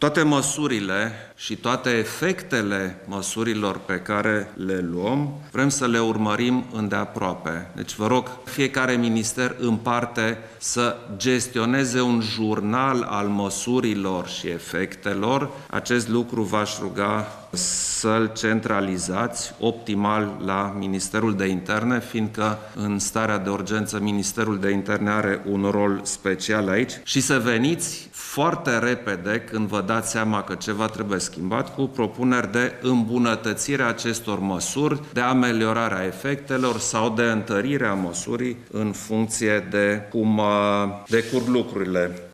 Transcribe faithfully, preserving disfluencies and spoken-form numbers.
Toate măsurile și toate efectele măsurilor pe care le luăm, vrem să le urmărim îndeaproape. Deci vă rog, fiecare minister în parte să gestioneze un jurnal al măsurilor și efectelor. Acest lucru v-aș ruga să-l centralizați optimal la Ministerul de Interne, fiindcă în starea de urgență Ministerul de Interne are un rol special aici, și să veniți foarte repede, când vă dați seama că ceva trebuie schimbat, cu propuneri de îmbunătățire a acestor măsuri, de ameliorare a efectelor sau de întărire a măsurii în funcție de cum decurg lucrurile.